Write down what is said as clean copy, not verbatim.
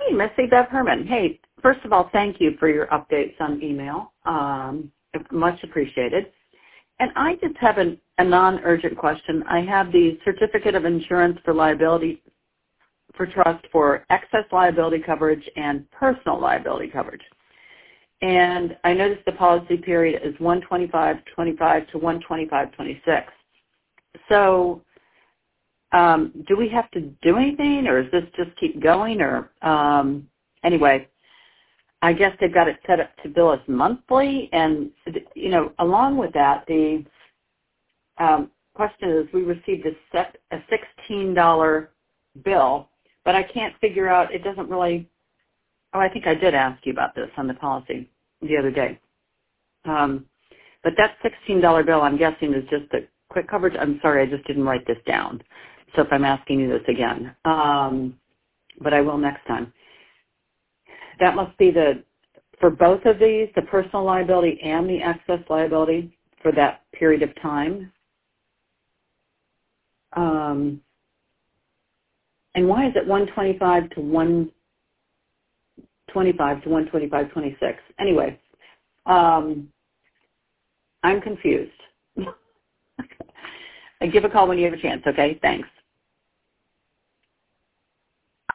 Hey, Missy Bev Herman. Hey, first of all, thank you for your updates on email. Much appreciated. And I just have a non-urgent question. I have the Certificate of Insurance for Liability for Trust for excess liability coverage and personal liability coverage. And I noticed the policy period is 1/25/25 to 1/25/26. So do we have to do anything, or does this just keep going? Or anyway, I guess they've got it set up to bill us monthly. And, you know, along with that, the question is we received a $16 bill, but I can't figure out, it doesn't really, oh, I think I did ask you about this on the policy the other day. But that $16 bill, I'm guessing, is just the quick coverage. I'm sorry, I just didn't write this down. So if I'm asking you this again, but I will next time. That must be for both of these, the personal liability and the excess liability for that period of time. And why is it 1/25 to 1/25 to 1/25/26? Anyway, I'm confused. Give a call when you have a chance, okay? Thanks.